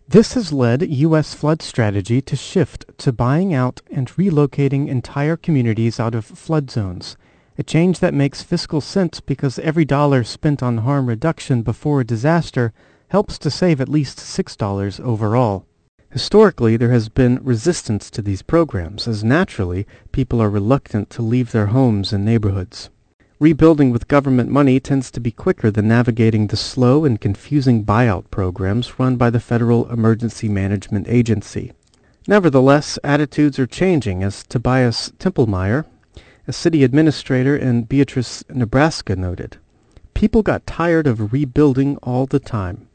This has led U.S. flood strategy to shift to buying out and relocating entire communities out of flood zones, a change that makes fiscal sense because every dollar spent on harm reduction before a disaster helps to save at least $6 overall. Historically, there has been resistance to these programs, as naturally, people are reluctant to leave their homes and neighborhoods. Rebuilding with government money tends to be quicker than navigating the slow and confusing buyout programs run by the Federal Emergency Management Agency. Nevertheless, attitudes are changing, as Tobias Templemeyer, a city administrator in Beatrice, Nebraska, noted. People got tired of rebuilding all the time.